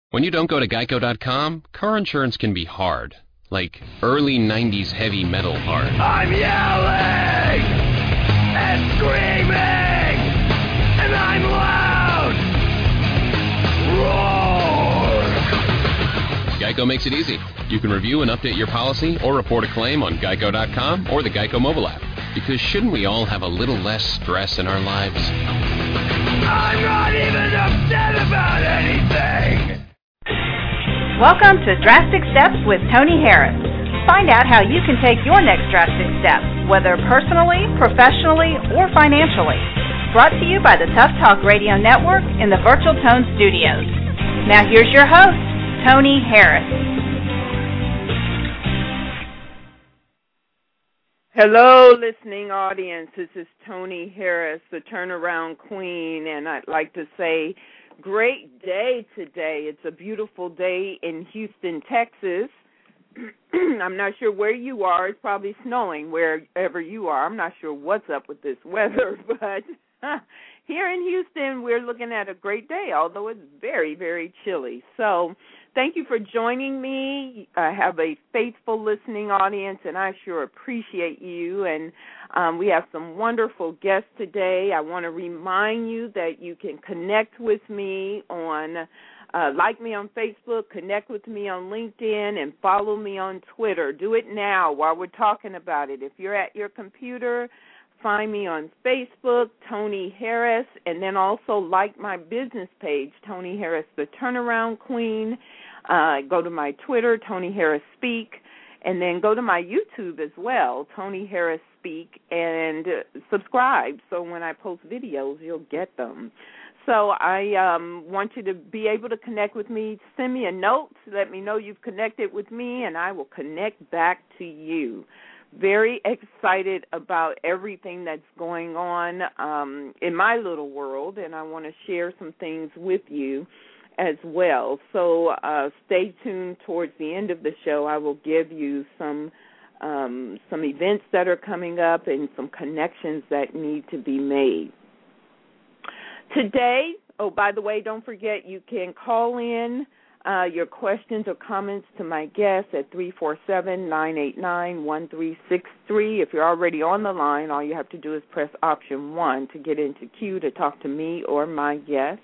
When you don't go to Geico.com, car insurance can be hard. Like early 90s heavy metal hard. I'm yelling and screaming and I'm loud. Roar! Geico makes it easy. You can review and update your policy or report a claim on Geico.com or the Geico mobile app. Because shouldn't we all have a little less stress in our lives? I'm not even upset about anything. Welcome to Drastic Steps with Tony Harris. Find out how you can take your next drastic step, whether personally, professionally, or financially. Brought to you by the Tough Talk Radio Network in the Virtual Tone Studios. Now here's your host, Tony Harris. Hello, listening audience. This is Tony Harris, the Turnaround Queen, and I'd like to say great day today. It's a beautiful day in Houston, Texas. I'm not sure where you are. It's probably snowing wherever you are. I'm not sure what's up with this weather, but here in Houston, we're looking at a great day, although it's very, very chilly. So thank you for joining me. I have a faithful listening audience, and I sure appreciate you. And we have some wonderful guests today. I want to remind you that you can connect with me on, like me on Facebook, connect with me on LinkedIn, and follow me on Twitter. Do it now while we're talking about it. If you're at your computer, find me on Facebook, Tony Harris, and then also like my business page, Tony Harris, the Turnaround Queen. Go to my Twitter, Tony Harris Speak, and then go to my YouTube as well, Tony Harris Speak, and subscribe so when I post videos, you'll get them. So I want you to be able to connect with me. Send me a note. Let me know you've connected with me, and I will connect back to you. Very excited about everything that's going on in my little world, and I want to share some things with you as well. So stay tuned towards the end of the show. I will give you some events that are coming up and some connections that need to be made. Today, oh, by the way, don't forget you can call in your questions or comments to my guests at 347-989-1363. If you're already on the line, all you have to do is press option 1 to get into queue to talk to me or my guest.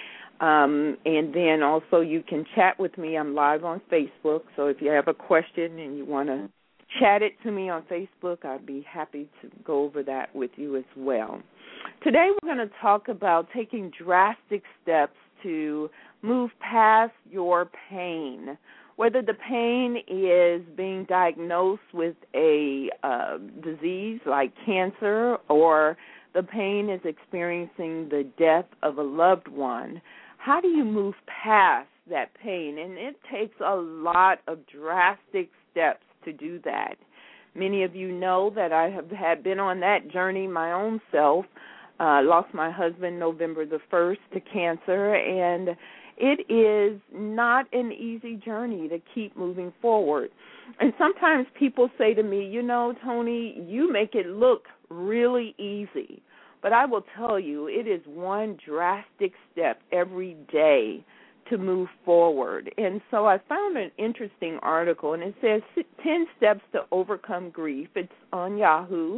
And then also you can chat with me. I'm live on Facebook, so if you have a question and you want to chat it to me on Facebook, I'd be happy to go over that with you as well. Today we're going to talk about taking drastic steps to move past your pain, whether the pain is being diagnosed with a disease like cancer or the pain is experiencing the death of a loved one. How do you move past that pain? And it takes a lot of drastic steps to do that. Many of you know that I have been on that journey my own self. Lost my husband November the 1st to cancer, and it is not an easy journey to keep moving forward. And sometimes people say to me, you know, Tony, you make it look really easy. But I will tell you, it is one drastic step every day to move forward. And so I found an interesting article, and it says 10 Steps to Overcome Grief. It's on Yahoo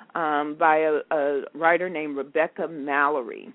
by a writer named Rebecca Mallory.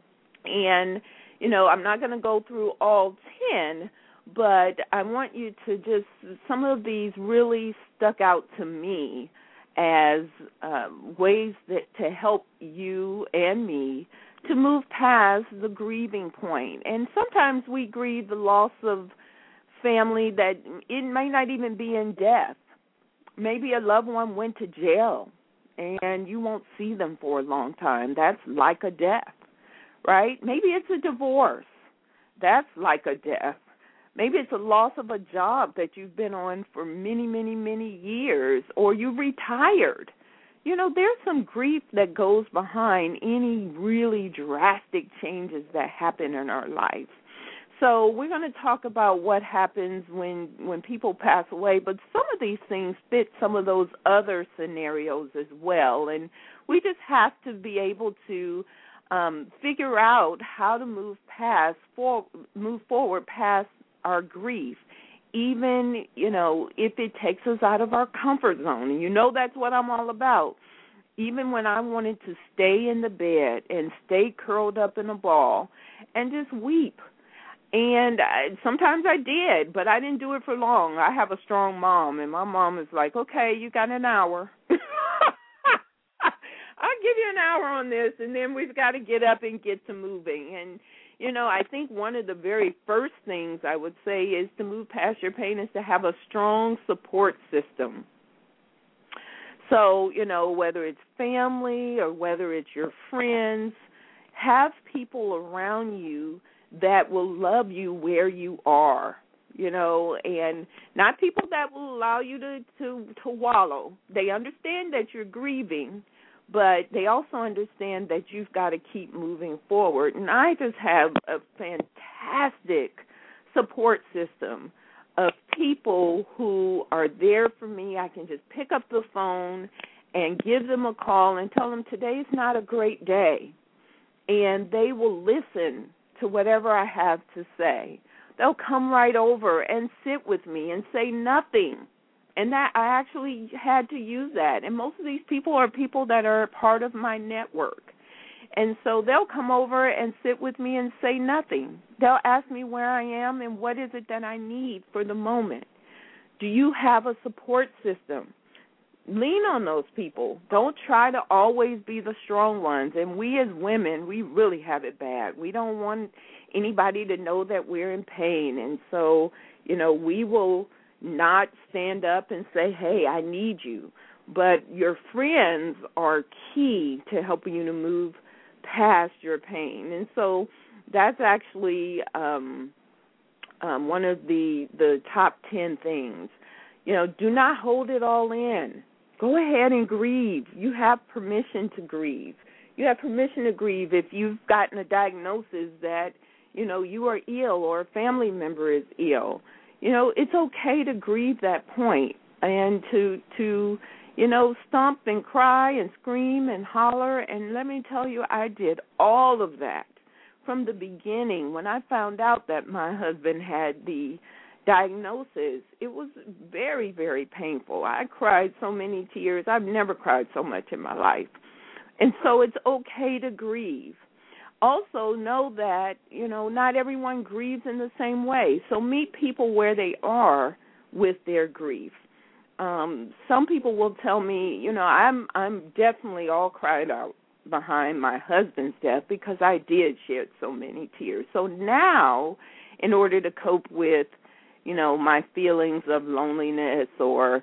And, you know, I'm not going to go through all 10, but I want you to just, some of these really stuck out to me as ways to help you and me to move past the grieving point. And sometimes we grieve the loss of family that it may not even be in death. Maybe a loved one went to jail and you won't see them for a long time. That's like a death, right? Maybe it's a divorce. That's like a death. Maybe it's a loss of a job that you've been on for many, many, many years, or you retired. You know, there's some grief that goes behind any really drastic changes that happen in our life. So we're going to talk about what happens when people pass away, but some of these things fit some of those other scenarios as well, and we just have to be able to figure out how to move forward past our grief, even, if it takes us out of our comfort zone. And that's what I'm all about. Even when I wanted to stay in the bed and stay curled up in a ball and just weep. And sometimes I did, but I didn't do it for long. I have a strong mom, and my mom is like, okay, you got an hour. I'll give you an hour on this, and then we've got to get up and get to moving. And, I think one of the very first things I would say is to move past your pain is to have a strong support system. So, whether it's family or whether it's your friends, have people around you that will love you where you are, and not people that will allow you to wallow. They understand that you're grieving, but they also understand that you've got to keep moving forward. And I just have a fantastic support system of people who are there for me. I can just pick up the phone and give them a call and tell them today's not a great day. And they will listen to whatever I have to say. They'll come right over and sit with me and say nothing. And that I actually had to use that. And most of these people are people that are part of my network. And so they'll come over and sit with me and say nothing. They'll ask me where I am and what is it that I need for the moment. Do you have a support system? Lean on those people. Don't try to always be the strong ones. And we as women, we really have it bad. We don't want anybody to know that we're in pain. And so, we will not stand up and say, hey, I need you. But your friends are key to helping you to move past your pain. And so that's actually one of the top 10 things. Do not hold it all in. Go ahead and grieve. You have permission to grieve. You have permission to grieve if you've gotten a diagnosis that, you are ill or a family member is ill. It's okay to grieve that point and to stomp and cry and scream and holler. And let me tell you, I did all of that from the beginning. When I found out that my husband had the diagnosis, it was very, very painful. I cried so many tears. I've never cried so much in my life. And so it's okay to grieve. Also know that, not everyone grieves in the same way. So meet people where they are with their grief. Some people will tell me, I'm definitely all cried out behind my husband's death because I did shed so many tears. So now, in order to cope with, my feelings of loneliness or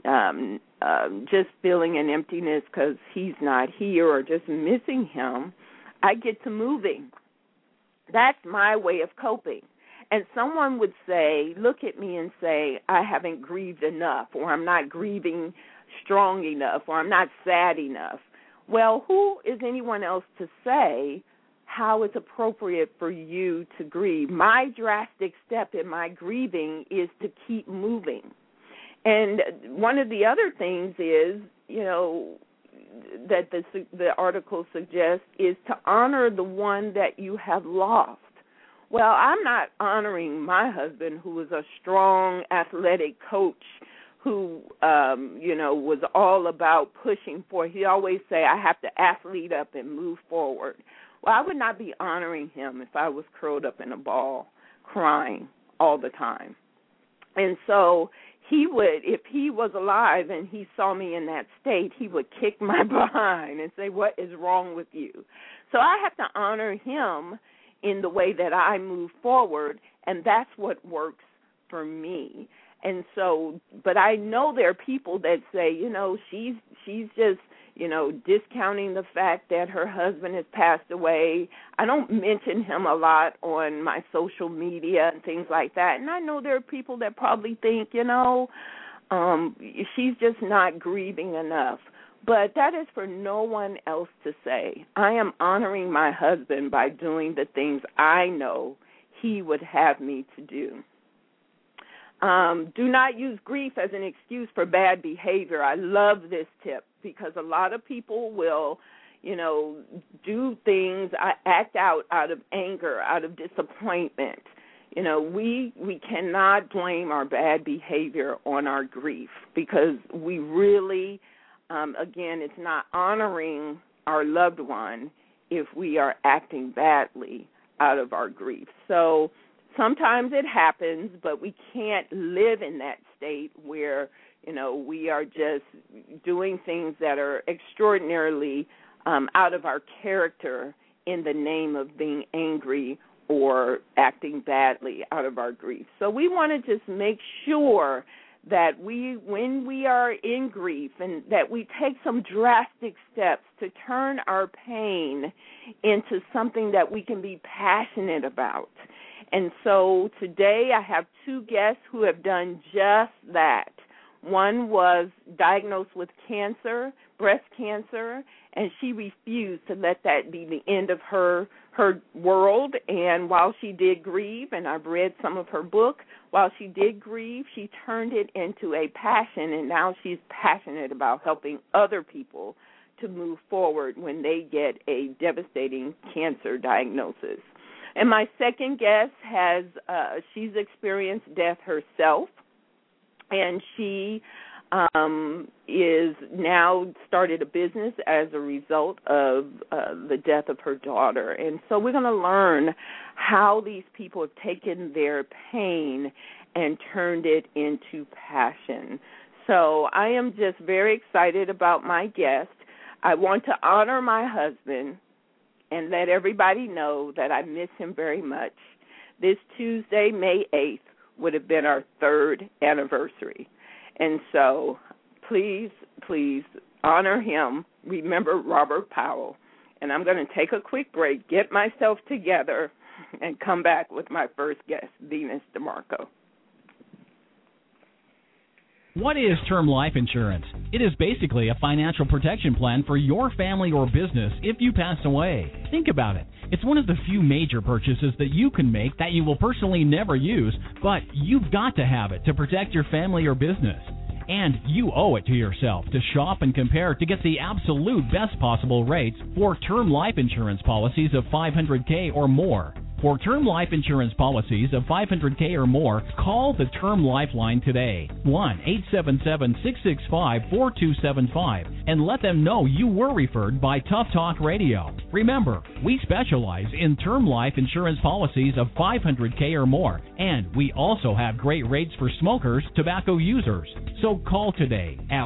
just feeling an emptiness because he's not here or just missing him, I get to moving. That's my way of coping. And someone would say, look at me and say, I haven't grieved enough, or I'm not grieving strong enough, or I'm not sad enough. Well, who is anyone else to say how it's appropriate for you to grieve? My drastic step in my grieving is to keep moving. And one of the other things is, that the article suggests is to honor the one that you have lost. Well, I'm not honoring my husband, who was a strong athletic coach who, was all about pushing for. He always say, I have to athlete up and move forward. Well, I would not be honoring him if I was curled up in a ball crying all the time. And so he would, if he was alive and he saw me in that state, he would kick my behind and say, what is wrong with you? So I have to honor him in the way that I move forward, and that's what works for me. And so, but I know there are people that say, she's just, discounting the fact that her husband has passed away. I don't mention him a lot on my social media and things like that. And I know there are people that probably think, she's just not grieving enough. But that is for no one else to say. I am honoring my husband by doing the things I know he would have me to do. Do not use grief as an excuse for bad behavior. I love this tip because a lot of people will, do things, act out of anger, out of disappointment, you know, we cannot blame our bad behavior on our grief, because we really, again, it's not honoring our loved one if we are acting badly out of our grief. So sometimes it happens, but we can't live in that state where, you know, we are just doing things that are extraordinarily out of our character in the name of being angry or acting badly out of our grief. So we want to just make sure that when we are in grief, and that we take some drastic steps to turn our pain into something that we can be passionate about. And so today I have two guests who have done just that. One was diagnosed with cancer, breast cancer, and she refused to let that be the end of her world. And while she did grieve, and I've read some of her book, while she did grieve, she turned it into a passion, and now she's passionate about helping other people to move forward when they get a devastating cancer diagnosis. And my second guest she's experienced death herself, and she is now started a business as a result of the death of her daughter. And so we're going to learn how these people have taken their pain and turned it into passion. So I am just very excited about my guest. I want to honor my husband and let everybody know that I miss him very much. This Tuesday, May 8th, would have been our 3rd anniversary. And so please honor him. Remember Robert Powell. And I'm going to take a quick break, get myself together, and come back with my first guest, Venus DeMarco. What is term life insurance? It is basically a financial protection plan for your family or business if you pass away. Think about it. It's one of the few major purchases that you can make that you will personally never use, but you've got to have it to protect your family or business. And you owe it to yourself to shop and compare to get the absolute best possible rates for term life insurance policies of $500K or more. For term life insurance policies of $500K or more, call the Term Lifeline today, 1-877-665-4275, and let them know you were referred by Tough Talk Radio. Remember, we specialize in term life insurance policies of $500K or more, and we also have great rates for smokers, tobacco users. So call today at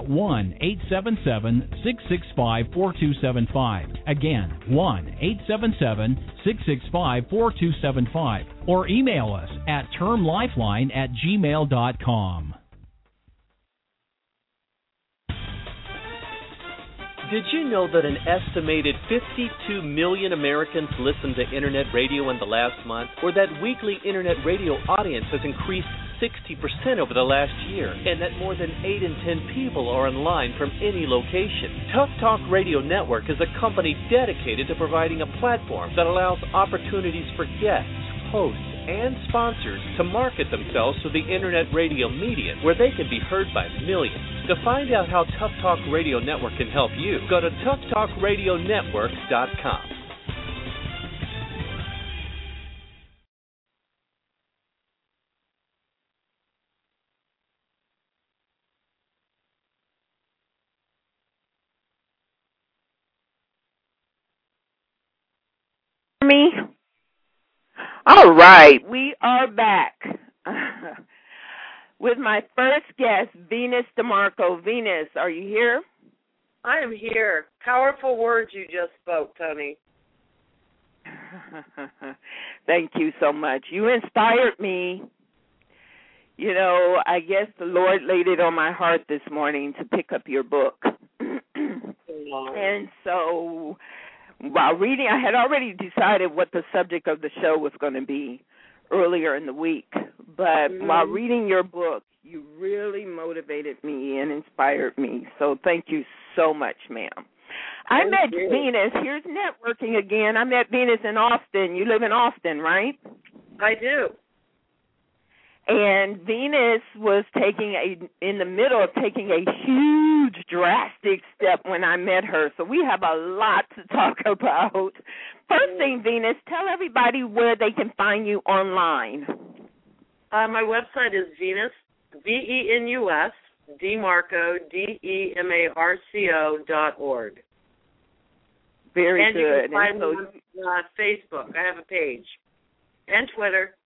1-877-665-4275. Again, 1-877-665-4275. Or email us at termlifeline@gmail.com. Did you know that an estimated 52 million Americans listened to Internet radio in the last month, or that weekly Internet radio audience has increased 60% over the last year, and that more than 8 in 10 people are online from any location? Tough Talk Radio Network is a company dedicated to providing a platform that allows opportunities for guests, hosts, and sponsors to market themselves to the Internet radio medium, where they can be heard by millions. To find out how Tough Talk Radio Network can help you, go to toughtalkradionetwork.com. Me? All right, we are back with my first guest, Venus DeMarco. Venus, are you here? I am here. Powerful words you just spoke, Tony. Thank you so much. You inspired me. You know, I guess the Lord laid it on my heart this morning to pick up your book. And so while reading, I had already decided what the subject of the show was going to be earlier in the week. But while reading your book, you really motivated me and inspired me. So thank you so much, ma'am. I met Venus. Here's networking again. I met Venus in Austin. You live in Austin, right? I do. And Venus was in the middle of taking a huge, drastic step when I met her. So we have a lot to talk about. First thing, Venus, tell everybody where they can find you online. My website is Venus, VENUS, DeMarco, DEMARCO.org. Very and good. You can find so me on Facebook. I have a page. And Twitter.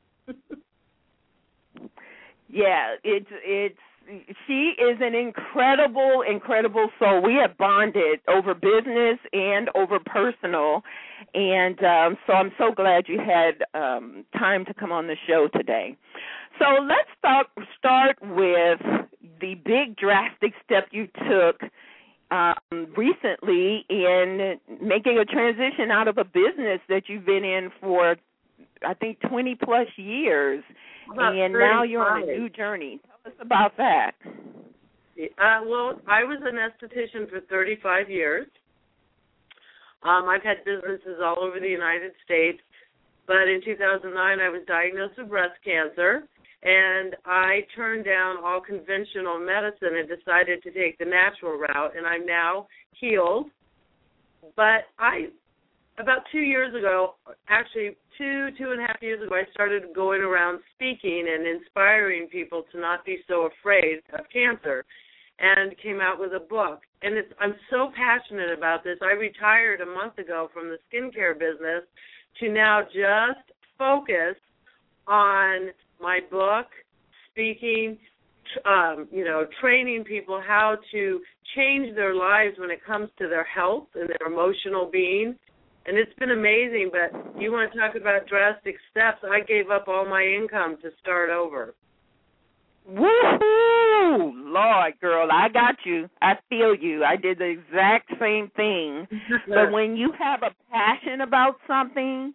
Yeah, it's she is an incredible soul. We have bonded over business and over personal, and so I'm so glad you had time to come on the show today. So let's start with the big drastic step you took recently in making a transition out of a business that you've been in for, I think, 20 plus years, and now you're on a new journey. Tell us about that. Well, I was an esthetician for 35 years. I've had businesses all over the United States, but in 2009 I was diagnosed with breast cancer, and I turned down all conventional medicine and decided to take the natural route, and I'm now healed. But about 2 years ago, actually 2.5 years ago, I started going around speaking and inspiring people to not be so afraid of cancer, and came out with a book. And I'm so passionate about this. I retired a month ago from the skincare business to now just focus on my book, speaking, training people how to change their lives when it comes to their health and their emotional being. And it's been amazing, but you want to talk about drastic steps. I gave up all my income to start over. Woohoo! Lord, girl, I got you. I feel you. I did the exact same thing. But when you have a passion about something,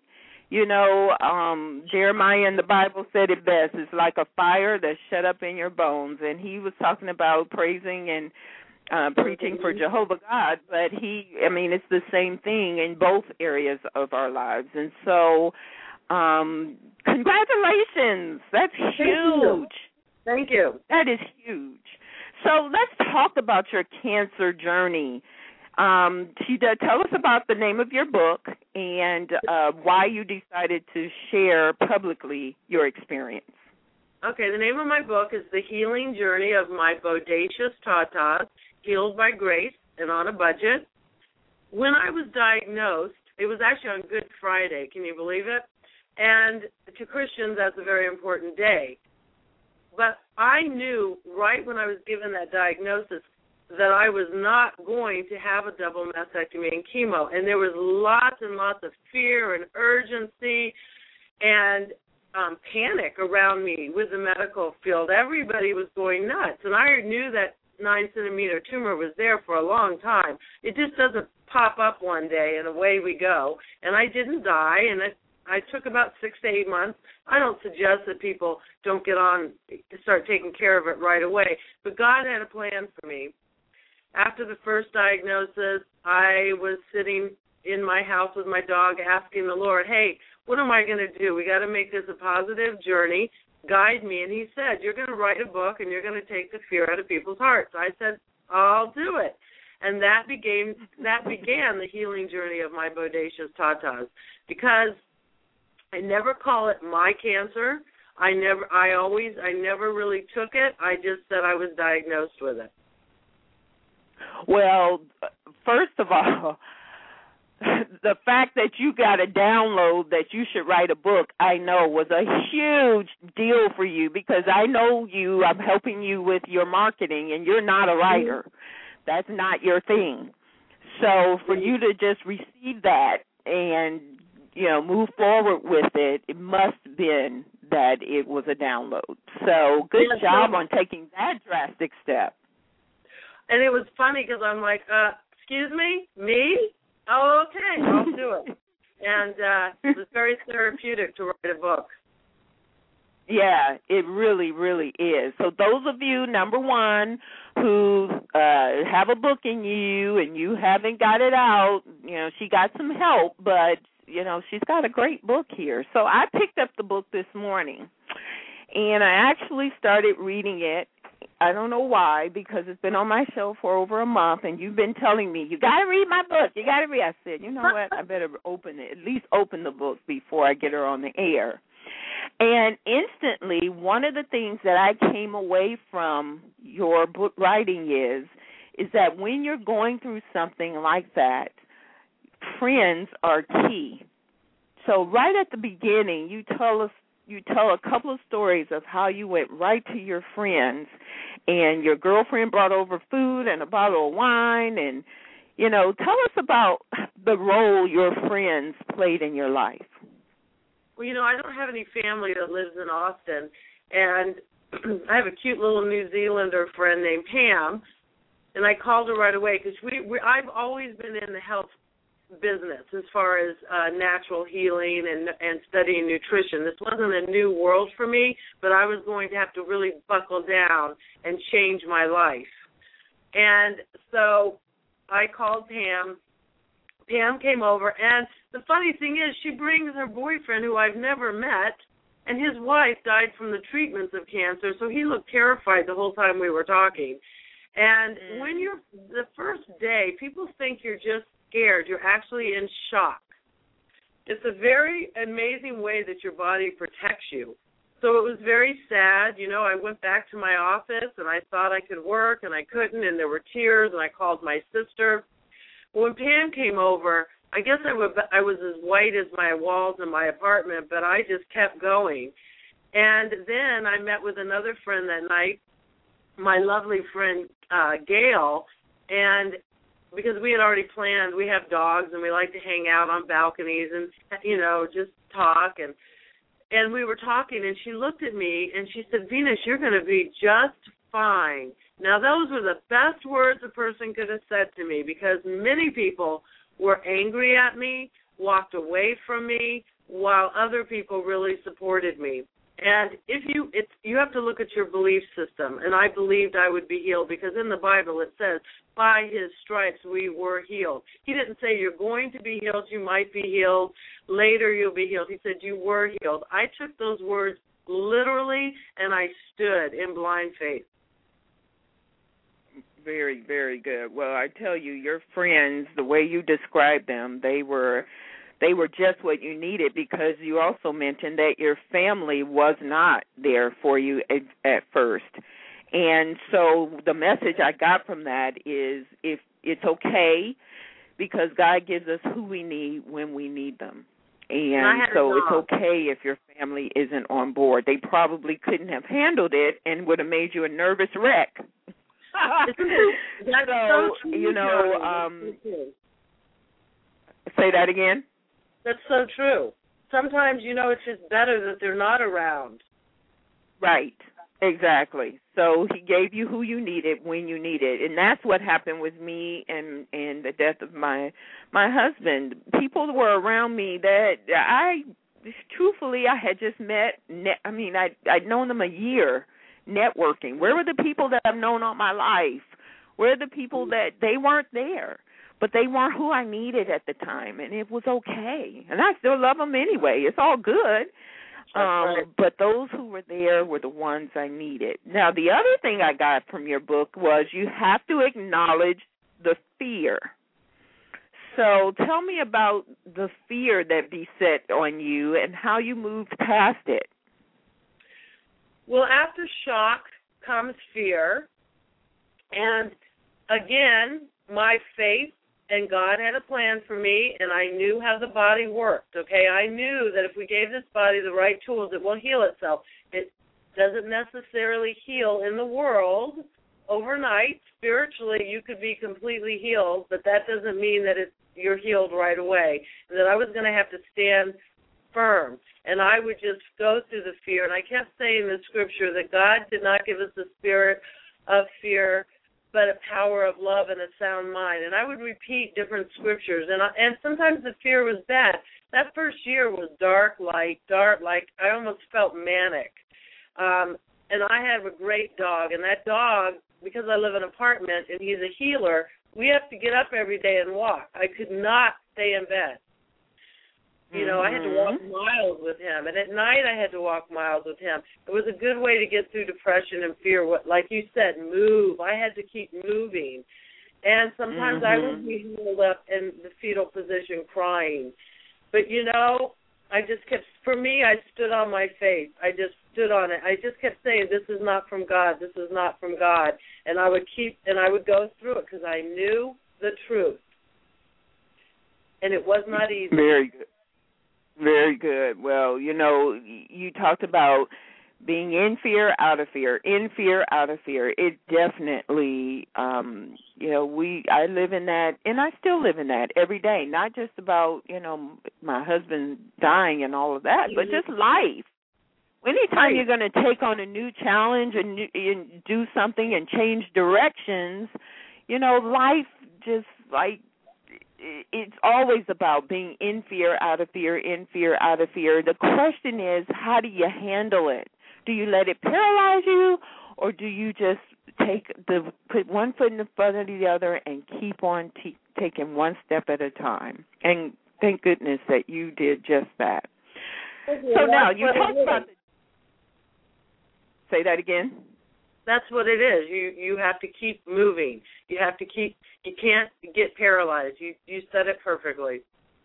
Jeremiah in the Bible said it best. It's like a fire that's shut up in your bones. And he was talking about praising and preaching for Jehovah God, but it's the same thing in both areas of our lives. And so, congratulations. That's huge. Thank you. That is huge. So let's talk about your cancer journey. Tell us about the name of your book and why you decided to share publicly your experience. Okay, the name of my book is The Healing Journey of My Bodacious Tatas, Healed by Grace and on a Budget. When I was diagnosed, it was actually on Good Friday, can you believe it? And to Christians, that's a very important day. But I knew right when I was given that diagnosis that I was not going to have a double mastectomy and chemo. And there was lots and lots of fear and urgency and panic around me with the medical field. Everybody was going nuts. And I knew that 9-centimeter tumor was there for a long time. It just doesn't pop up one day and away we go. And I didn't die, and I took about 6 to 8 months. I don't suggest that people don't get on to start taking care of it right away, but God had a plan for me. After the first diagnosis, I was sitting in my house with my dog asking the Lord, hey, what am I going to do? We got to make this a positive journey. Guide me. And he said, you're going to write a book and you're going to take the fear out of people's hearts. I said, I'll do it. And that began the healing journey of my bodacious tatas, because I never call it my cancer. I never really took it. I just said I was diagnosed with it. Well, first of all, the fact that you got a download that you should write a book, I know, was a huge deal for you, because I know you. I'm helping you with your marketing, and you're not a writer. That's not your thing. So for you to just receive that and, move forward with it, it must have been that it was a download. So good job on taking that drastic step. And it was funny because I'm like, excuse me? Oh, okay, I'll do it. And it was very therapeutic to write a book. Yeah, it really, really is. So those of you, number one, who have a book in you and you haven't got it out, she got some help, but, she's got a great book here. So I picked up the book this morning, and I actually started reading it. I don't know why, because it's been on my shelf for over a month, and you've been telling me, you got to read my book, you got to read. I said, you know what, I better at least open the book before I get her on the air. And instantly, one of the things that I came away from your book writing is that when you're going through something like that, friends are key. So right at the beginning, you tell a couple of stories of how you went right to your friends, and your girlfriend brought over food and a bottle of wine, and, you know, tell us about the role your friends played in your life. Well, you know, I don't have any family that lives in Austin, and I have a cute little New Zealander friend named Pam, and I called her right away because I've always been in the health business as far as natural healing and studying nutrition. This wasn't a new world for me, but I was going to have to really buckle down and change my life. And so I called Pam. Pam came over, and the funny thing is she brings her boyfriend, who I've never met, and his wife died from the treatments of cancer, so he looked terrified the whole time we were talking. And when you're the first day, people think you're just scared. You're actually in shock. It's a very amazing way that your body protects you. So it was very sad. You know, I went back to my office, and I thought I could work, and I couldn't, and there were tears, and I called my sister. When Pam came over, I guess I was as white as my walls in my apartment, but I just kept going. And then I met with another friend that night, my lovely friend Gail, and because we had already planned, we have dogs, and we like to hang out on balconies and, you know, just talk. And we were talking, and she looked at me, and she said, Venus, you're going to be just fine. Now, those were the best words a person could have said to me, because many people were angry at me, walked away from me, while other people really supported me. And you have to look at your belief system, and I believed I would be healed, because in the Bible it says, by his stripes we were healed. He didn't say you're going to be healed, you might be healed, later you'll be healed. He said you were healed. I took those words literally, and I stood in blind faith. Very, very good. Well, I tell you, your friends, the way you described them, they were just what you needed, because you also mentioned that your family was not there for you at first. And so the message I got from that is, if it's okay, because God gives us who we need when we need them. And so it's okay if your family isn't on board. They probably couldn't have handled it and would have made you a nervous wreck. That's so true. You know, say that again? That's so true. Sometimes, you know, it's just better that they're not around. Right, exactly. So he gave you who you needed when you needed, and that's what happened with me and the death of my husband. People were around me that truthfully, I had just met. I'd known them a year networking. Where were the people that I've known all my life? Where are the people that they weren't there? But they weren't who I needed at the time, and it was okay. And I still love them anyway. It's all good. But those who were there were the ones I needed. Now, the other thing I got from your book was you have to acknowledge the fear. So tell me about the fear that beset on you and how you moved past it. Well, after shock comes fear. And, again, my faith and God had a plan for me, and I knew how the body worked, okay? I knew that if we gave this body the right tools, it will heal itself. It doesn't necessarily heal in the world overnight. Spiritually, you could be completely healed, but that doesn't mean that you're healed right away, and that I was going to have to stand firm. And I would just go through the fear, and I kept saying in the scripture that God did not give us the spirit of fear, but a power of love and a sound mind. And I would repeat different scriptures, and sometimes the fear was bad. That first year was dark, like I almost felt manic. And I have a great dog, and that dog, because I live in an apartment and he's a healer, we have to get up every day and walk. I could not stay in bed. You know, I had to walk miles with him, and at night I had to walk miles with him. It was a good way to get through depression and fear. Like you said, move. I had to keep moving. And sometimes I would be healed up in the fetal position crying. But, you know, I just kept, for me, I stood on my faith. I just stood on it. I just kept saying, this is not from God. This is not from God. And I would go through it because I knew the truth. And it was not easy. Very good. Very good. Well, you talked about being in fear, out of fear, in fear, out of fear. It definitely, I live in that, and I still live in that every day, not just about, my husband dying and all of that, but just life. Anytime you're going to take on a new challenge and do something and change directions, life just it's always about being in fear, out of fear, in fear, out of fear. The question is, how do you handle it? Do you let it paralyze you, or do you just put one foot in front of the other and keep on taking one step at a time? And thank goodness that you did just that. So now you talked about say that again. That's what it is. You have to keep moving. You can't get paralyzed. You said it perfectly.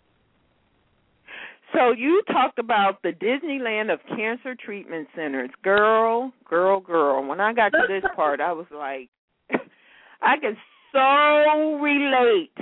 So you talked about the Disneyland of cancer treatment centers. Girl. When I got to this part, I was like, I can so relate.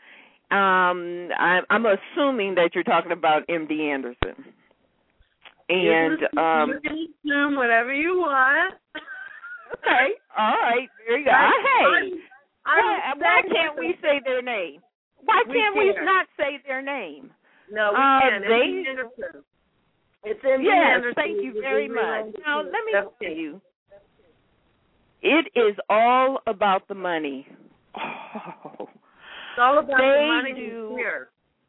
I'm assuming that you're talking about MD Anderson. And you can assume whatever you want. Okay, all right, there you go. Why can't we say their name? Why can't we not say their name? No, we can. It's MD Anderson. Yes, thank you very much. Now, let me tell you, it is all about the money. Oh, it's all about the money here.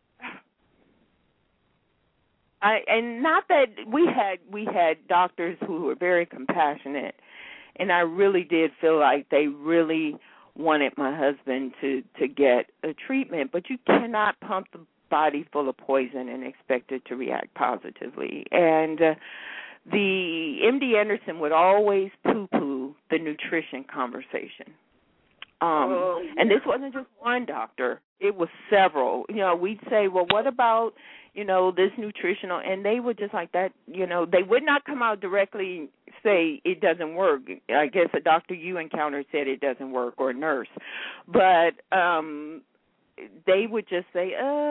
And not that we had doctors who were very compassionate, and I really did feel like they really wanted my husband to get a treatment, but you cannot pump the body full of poison and expect it to react positively. And the MD Anderson would always poo-poo the nutrition conversation. And this wasn't just one doctor. It was several. We'd say, well, what about, this nutritional, and they would just like that, they would not come out directly say it doesn't work. I guess a doctor you encountered said it doesn't work, or a nurse. But they would just say,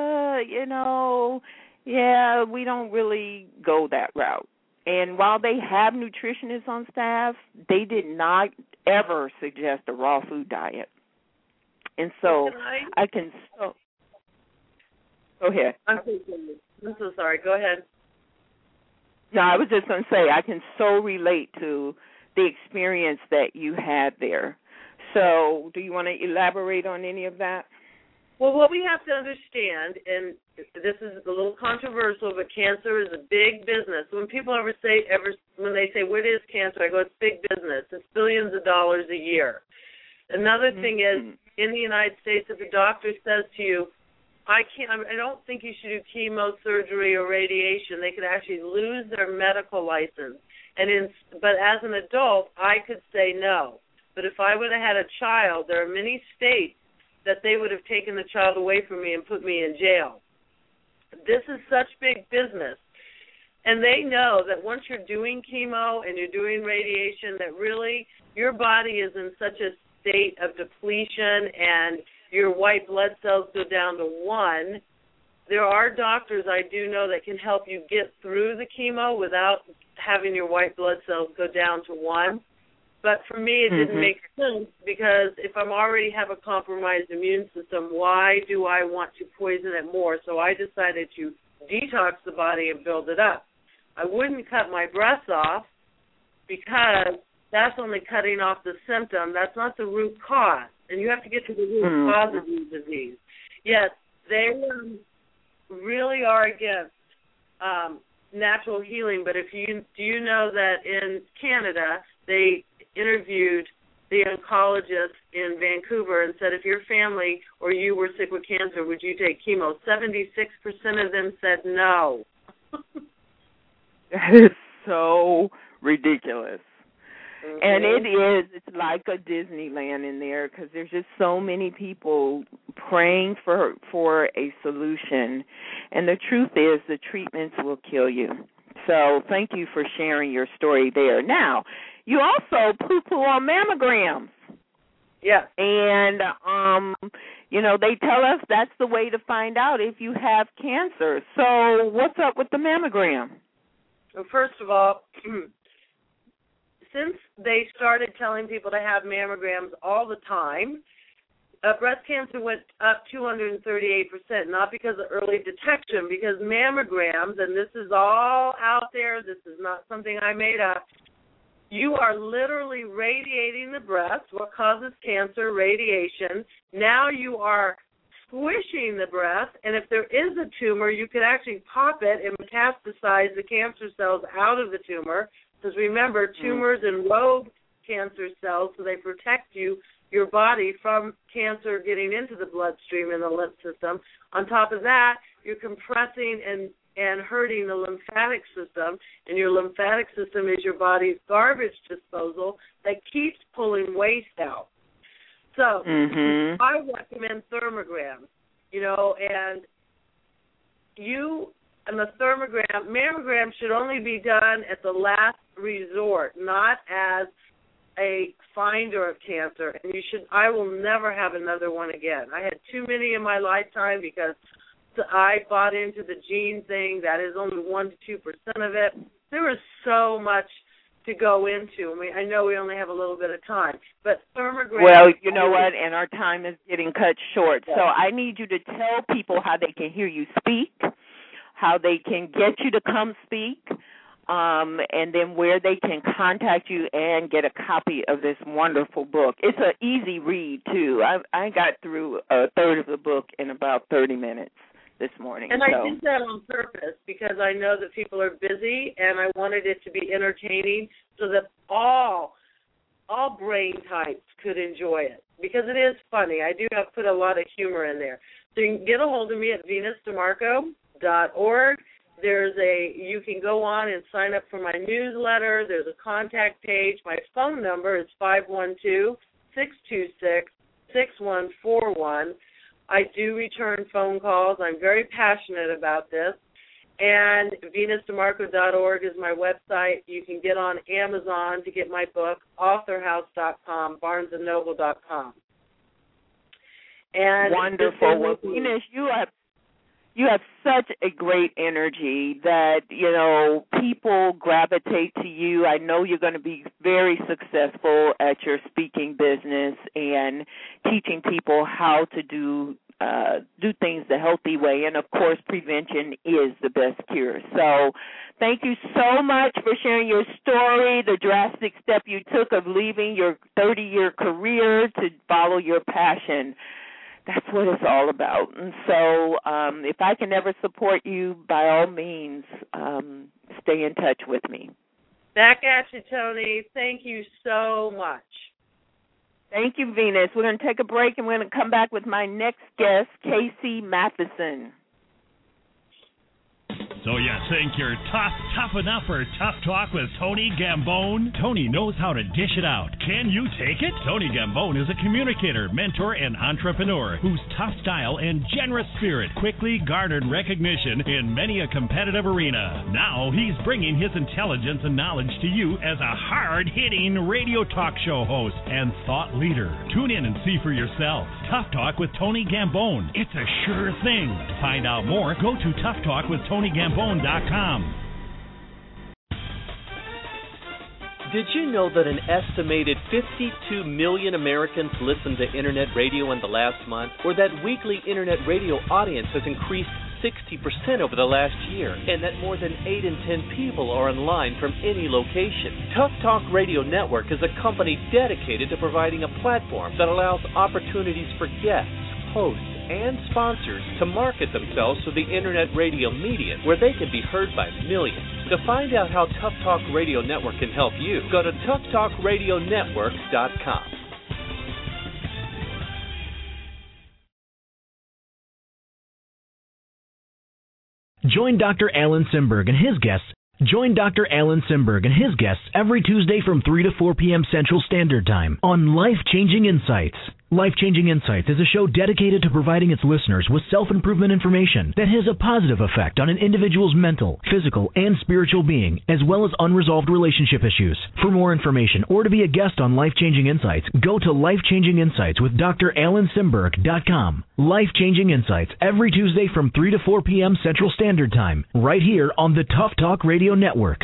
we don't really go that route. And while they have nutritionists on staff, they did not ever suggest a raw food diet. And so I can so go ahead. I'm so sorry. Go ahead. No, I was just going to say I can so relate to the experience that you had there. So do you want to elaborate on any of that? Well, what we have to understand, and this is a little controversial, but cancer is a big business. When people when they say, what is cancer, I go, it's big business. It's billions of dollars a year. Another thing is, in the United States, if a doctor says to you, I don't think you should do chemo, surgery, or radiation, they could actually lose their medical license. But as an adult, I could say no. But if I would have had a child, there are many states that they would have taken the child away from me and put me in jail. This is such big business. And they know that once you're doing chemo and you're doing radiation, that really your body is in such a state of depletion and your white blood cells go down to 1. There are doctors I do know that can help you get through the chemo without having your white blood cells go down to 1. But for me, it didn't make sense because if I already have a compromised immune system, why do I want to poison it more? So I decided to detox the body and build it up. I wouldn't cut my breasts off because that's only cutting off the symptom. That's not the root cause. And you have to get to the root cause of the disease. Yes, they really are against natural healing, but do you know that in Canada they interviewed the oncologist in Vancouver and said, if your family or you were sick with cancer, would you take chemo? 76% of them said no. That is so ridiculous. And it's like a Disneyland in there because there's just so many people praying for a solution. And the truth is the treatments will kill you. So thank you for sharing your story there. Now, you also poo-poo on mammograms. Yes. And, they tell us that's the way to find out if you have cancer. So what's up with the mammogram? Well, first of all, since they started telling people to have mammograms all the time, breast cancer went up 238%, not because of early detection, because mammograms, and this is all out there, this is not something I made up, you are literally radiating the breast. What causes cancer? Radiation. Now you are squishing the breast, and if there is a tumor, you can actually pop it and metastasize the cancer cells out of the tumor. Because remember, tumors enrobe cancer cells, so they protect your body from cancer getting into the bloodstream and the lymph system. On top of that, you're compressing and hurting the lymphatic system, and your lymphatic system is your body's garbage disposal that keeps pulling waste out. So I recommend thermograms, and the mammogram should only be done at the last resort, not as a finder of cancer. And I will never have another one again. I had too many in my lifetime because I bought into the gene thing. That is only 1% to 2% of it. There is so much to go into. I mean, I know we only have a little bit of time, but thermogram. Well, you know what, and our time is getting cut short. So I need you to tell people how they can hear you speak, how they can get you to come speak, and then where they can contact you and get a copy of this wonderful book. It's an easy read, too. I got through a third of the book in about 30 minutes this morning. And I did that on purpose because I know that people are busy, and I wanted it to be entertaining so that all brain types could enjoy it, because it is funny. I do have put a lot of humor in there. So you can get a hold of me at VenusDeMarco.org. You can go on and sign up for my newsletter. There's a contact page. My phone number is 512-626-6141. I do return phone calls. I'm very passionate about this. And VenusDeMarco.org is my website. You can get on Amazon to get my book, authorhouse.com, BarnesandNoble.com. And wonderful. Well, Venus, you have such a great energy that, people gravitate to you. I know you're going to be very successful at your speaking business and teaching people how to do things the healthy way. And, of course, prevention is the best cure. So thank you so much for sharing your story, the drastic step you took of leaving your 30-year career to follow your passion. That's what it's all about. And so if I can ever support you, by all means, stay in touch with me. Back at you, Tony. Thank you so much. Thank you, Venus. We're going to take a break, and we're going to come back with my next guest, Casey Matheson. So you think you're tough enough for Tough Talk with Tony Gambone? Tony knows how to dish it out. Can you take it? Tony Gambone is a communicator, mentor, and entrepreneur whose tough style and generous spirit quickly garnered recognition in many a competitive arena. Now he's bringing his intelligence and knowledge to you as a hard-hitting radio talk show host and thought leader. Tune in and see for yourself. Tough Talk with Tony Gambone. It's a sure thing. To find out more, go to toughtalkwithtonygambone.com. Did you know that an estimated 52 million Americans listened to Internet radio in the last month, or that weekly Internet radio audience has increased 60% over the last year, and that more than 8 in 10 people are online from any location? Tough Talk Radio Network is a company dedicated to providing a platform that allows opportunities for guests, hosts, and sponsors to market themselves to the Internet radio medium, where they can be heard by millions. To find out how Tough Talk Radio Network can help you, go to toughtalkradionetwork.com. Join Dr. Alan Simberg and his guests Join Dr. Alan Simberg and his guests every Tuesday from 3 to 4 p.m. Central Standard Time on Life-Changing Insights. Life-Changing Insights is a show dedicated to providing its listeners with self-improvement information that has a positive effect on an individual's mental, physical, and spiritual being, as well as unresolved relationship issues. For more information or to be a guest on Life-Changing Insights, go to Life-Changing Insights with DrAlanSimberg.com. Life-Changing Insights every Tuesday from 3 to 4 p.m. Central Standard Time, right here on the Tough Talk Radio Network.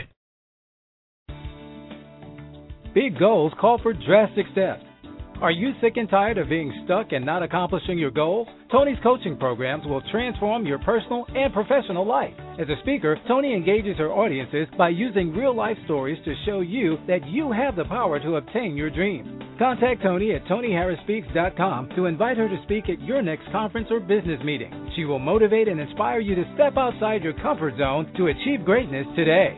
Big goals call for drastic steps. Are you sick and tired of being stuck and not accomplishing your goals? Tony's coaching programs will transform your personal and professional life. As a speaker, Tony engages her audiences by using real-life stories to show you that you have the power to obtain your dreams. Contact Tony at TonyHarrisSpeaks.com to invite her to speak at your next conference or business meeting. She will motivate and inspire you to step outside your comfort zone to achieve greatness today.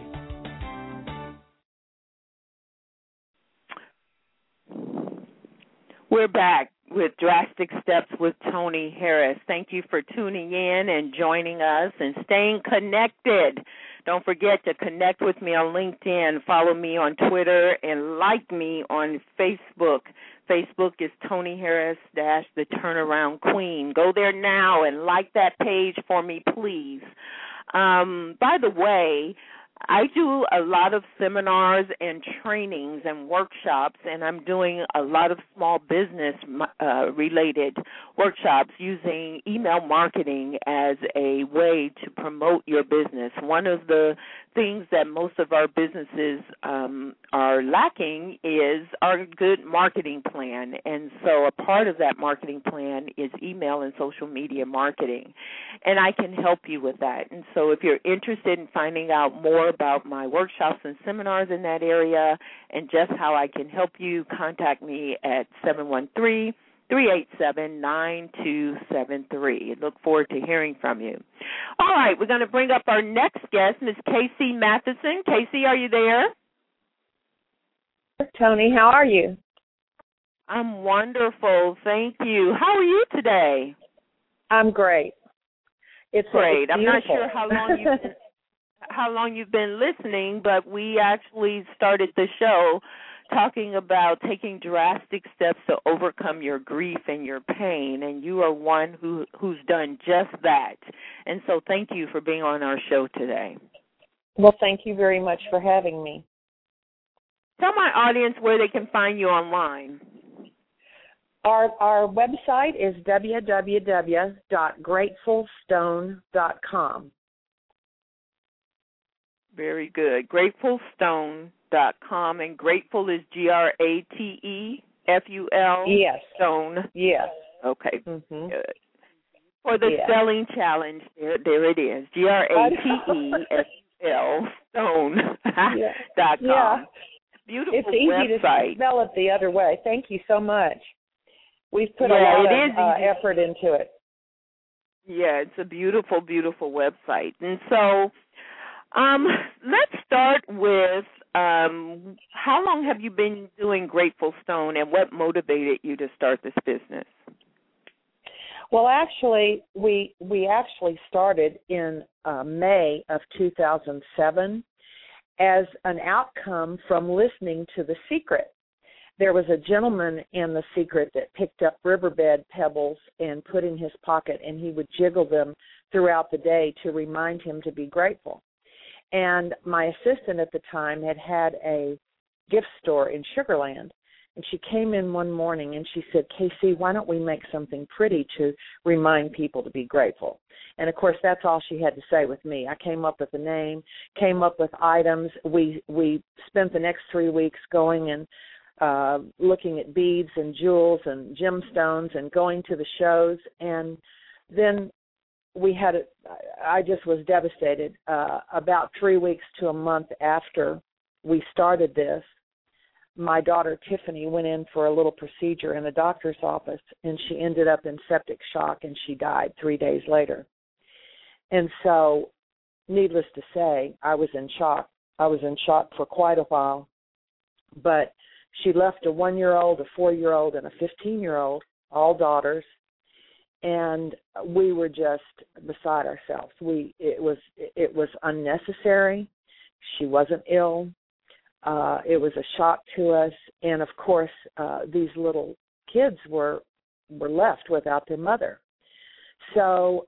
We're back with Drastic Steps with Tony Harris. Thank you for tuning in and joining us and staying connected. Don't forget to connect with me on LinkedIn, follow me on Twitter, and like me on Facebook. Facebook is Tony Harris - The Turnaround Queen. Go there now and like that page for me, please. By the way, I do a lot of seminars and trainings and workshops, and I'm doing a lot of small business related workshops using email marketing as a way to promote your business. One of the things that most of our businesses are lacking is our good marketing plan, and so a part of that marketing plan is email and social media marketing, and I can help you with that. And so if you're interested in finding out more about my workshops and seminars in that area and just how I can help you, contact me at 713-387-9273. Look forward to hearing from you. All right, we're going to bring up our next guest, Ms. Casey Matheson. Casey, are you there? Tony, how are you? I'm wonderful, thank you. How are you today? I'm great. It's great. I'm not sure how long you've been listening, but we actually started the show talking about taking drastic steps to overcome your grief and your pain, and you are one who's done just that. And so thank you for being on our show today. Well, thank you very much for having me. Tell my audience where they can find you online. Our website is www.gratefulstone.com. Very good. GratefulStone.com, and grateful is GRATEFUL? Yes. Stone? Yes. Okay, mm-hmm. Good. For the spelling challenge, there it is, GRATEFUL Stone.com. Yeah. Beautiful it's easy website. To spell it the other way. Thank you so much. We've put a lot of effort into it. Yeah, it's a beautiful, beautiful website. And so let's start with how long have you been doing Grateful Stone, and what motivated you to start this business? Well, actually, we actually started in May of 2007 as an outcome from listening to The Secret. There was a gentleman in The Secret that picked up riverbed pebbles and put in his pocket, and he would jiggle them throughout the day to remind him to be grateful. And my assistant at the time had a gift store in Sugar Land, and she came in one morning and she said, "Casey, why don't we make something pretty to remind people to be grateful?" And, of course, that's all she had to say with me. I came up with a name, came up with items. We spent the next 3 weeks going and looking at beads and jewels and gemstones and going to the shows. And then I just was devastated. About 3 weeks to a month after we started this, my daughter Tiffany went in for a little procedure in a doctor's office, and she ended up in septic shock, and she died 3 days later. And so, needless to say, I was in shock. I was in shock for quite a while. But she left a 1-year-old, a 4-year-old, and a 15-year-old, all daughters, and we were just beside ourselves. It was unnecessary. She wasn't ill. It was a shock to us, and of course, these little kids were left without their mother. So,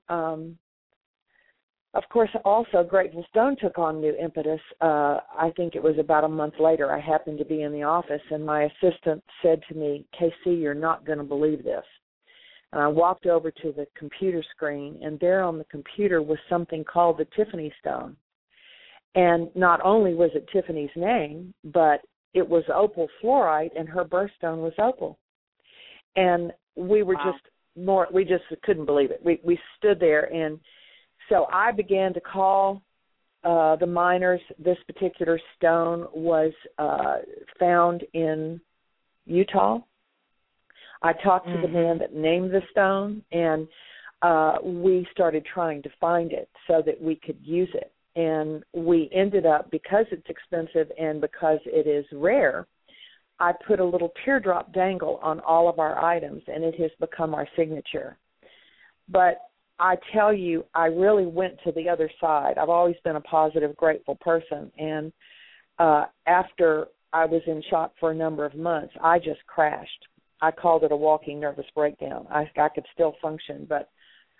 of course, also Grateful Stone took on new impetus. I think it was about a month later. I happened to be in the office, and my assistant said to me, "KC, you're not going to believe this." And I walked over to the computer screen, and there on the computer was something called the Tiffany Stone. And not only was it Tiffany's name, but it was opal fluorite, and her birthstone was opal. And we were we just couldn't believe it. We stood there, and so I began to call the miners. This particular stone was found in Utah. I talked to the man that named the stone, and we started trying to find it so that we could use it. And we ended up, because it's expensive and because it is rare, I put a little teardrop dangle on all of our items, and it has become our signature. But I tell you, I really went to the other side. I've always been a positive, grateful person, and after I was in shock for a number of months, I just crashed. I called it a walking nervous breakdown. I could still function, but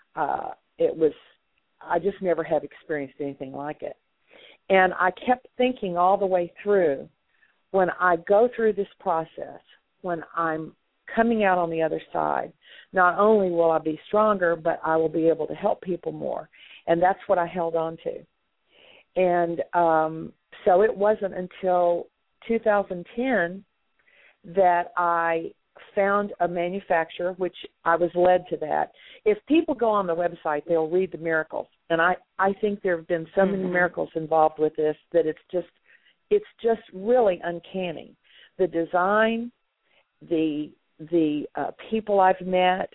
I just never have experienced anything like it. And I kept thinking all the way through, when I go through this process, when I'm coming out on the other side, not only will I be stronger, but I will be able to help people more. And that's what I held on to. And so it wasn't until 2010 that I found a manufacturer, which I was led to that. If people go on the website, they'll read the miracles. And I think there have been so many miracles involved with this that it's just really uncanny. The design, the people I've met,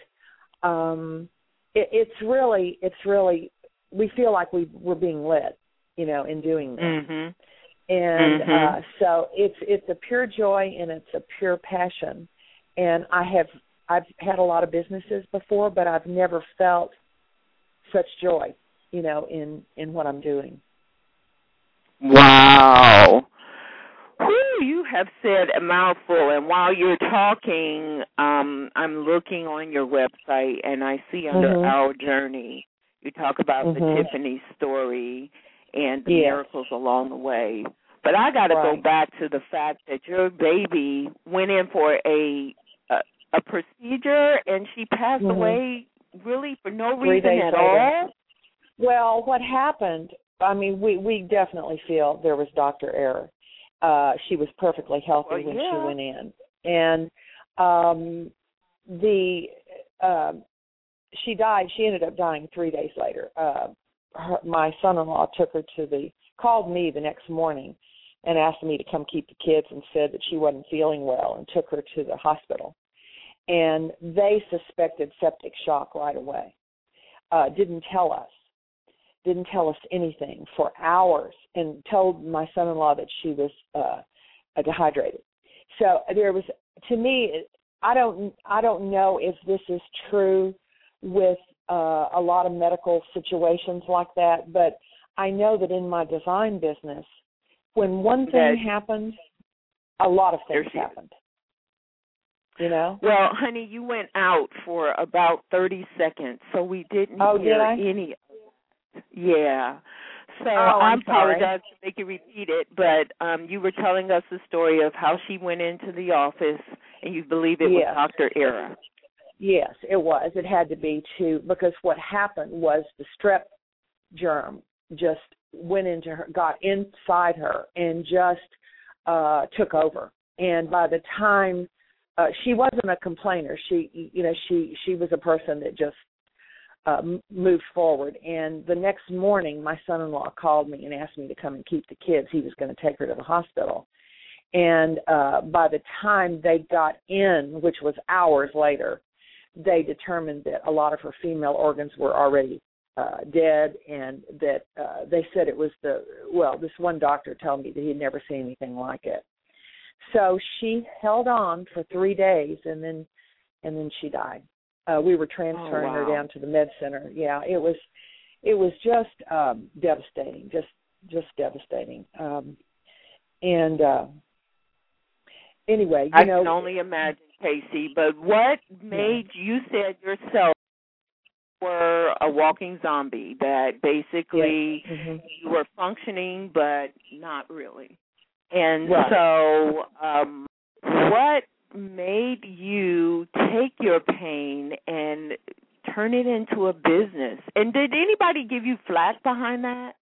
it's really, we feel like we're being led, in doing this. And so it's a pure joy and it's a pure passion. And I've had a lot of businesses before, but I've never felt such joy, in what I'm doing. Wow. You have said a mouthful, and while you're talking, I'm looking on your website, and I see under Our Journey, you talk about the Tiffany story and the miracles along the way. But I got to go back to the fact that your baby went in for a procedure, and she passed away really for no reason at all? Well, what happened, we definitely feel there was doctor error. She was perfectly healthy when she went in. And she died. She ended up dying 3 days later. My son-in-law called me the next morning and asked me to come keep the kids and said that she wasn't feeling well and took her to the hospital. And they suspected septic shock right away. Didn't tell us anything for hours, and told my son-in-law that she was dehydrated. So there was, to me, I don't know if this is true with a lot of medical situations like that, but I know that in my design business, when one thing happens, a lot of things happened. Well, honey, you went out for about 30 seconds, so we didn't hear any. Yeah. So I apologize to make you repeat it, but you were telling us the story of how she went into the office, and you believe it was Dr. Era. Yes, it was. It had to be because what happened was the strep germ just went into her, got inside her, and just took over. And by the time she wasn't a complainer, she was a person that just moved forward. And the next morning, my son-in-law called me and asked me to come and keep the kids. He was going to take her to the hospital. And by the time they got in, which was hours later, they determined that a lot of her female organs were already dead, and that they said it was this one doctor told me that he'd never seen anything like it. So she held on for 3 days, and then she died. We were transferring her down to the med center. Yeah, it was just devastating. Just devastating. Anyway, I can only imagine, Casey. But what made you said yourself were a walking zombie, that basically you were functioning but not really. And so what made you take your pain and turn it into a business? And did anybody give you flack behind that?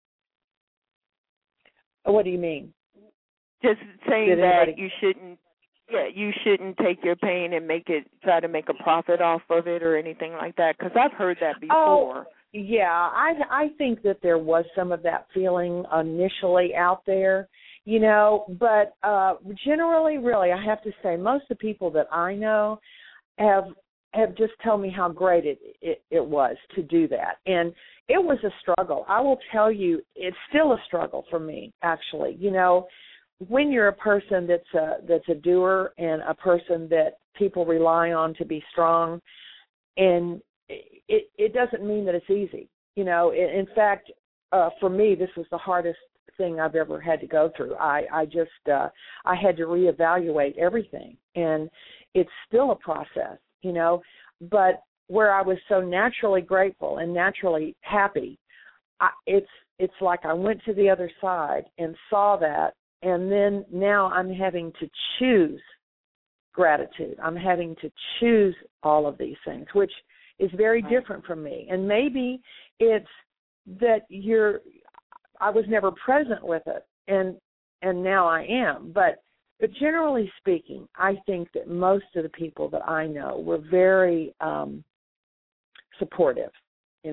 What do you mean? Just saying that you shouldn't take your pain and try to make a profit off of it or anything like that, because I've heard that before. Yeah, I think that there was some of that feeling initially out there, but generally, really, I have to say most of the people that I know have just told me how great it was to do that. And it was a struggle. I will tell you, it's still a struggle for me, actually. When you're a person that's a doer and a person that people rely on to be strong, and it doesn't mean that it's easy. In fact, for me, this was the hardest thing I've ever had to go through. I had to reevaluate everything, and it's still a process, but where I was so naturally grateful and naturally happy, it's like I went to the other side and saw that. And then now I'm having to choose gratitude. I'm having to choose all of these things, which is very different from me. And maybe it's that I was never present with it, and now I am. But generally speaking, I think that most of the people that I know were very supportive. And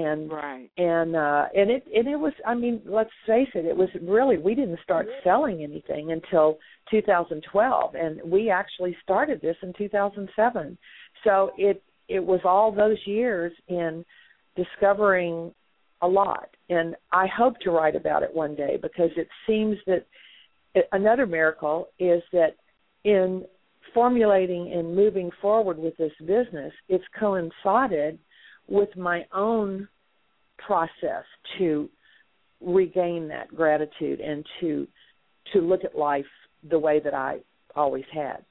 it was, I mean, let's face it, it was really, we didn't start selling anything until 2012, and we actually started this in 2007. So it was all those years in discovering a lot, and I hope to write about it one day, because it seems that another miracle is that in formulating and moving forward with this business, it's coincided with my own process to regain that gratitude and to look at life the way that I always had,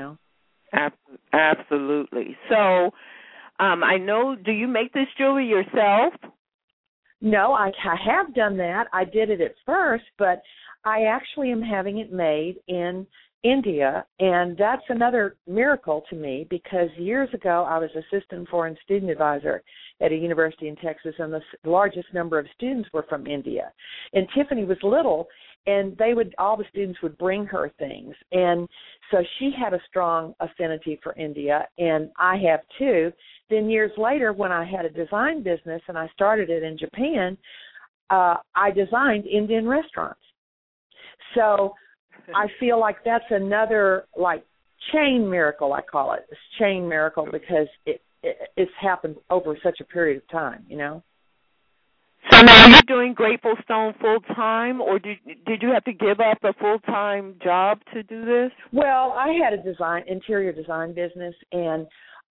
Absolutely. So I know, do you make this jewelry yourself? No, I have done that. I did it at first, but I actually am having it made in India, and that's another miracle to me, because years ago I was assistant foreign student advisor at a university in Texas, and the largest number of students were from India. And Tiffany was little, and all the students would bring her things, and so she had a strong affinity for India, and I have too. Then years later, when I had a design business and I started it in Japan, I designed Indian restaurants. So I feel like that's another chain miracle, I call it. It's chain miracle because it's happened over such a period of time, So now you're doing Grateful Stone full time, or did you have to give up a full time job to do this? Well, I had a interior design business, and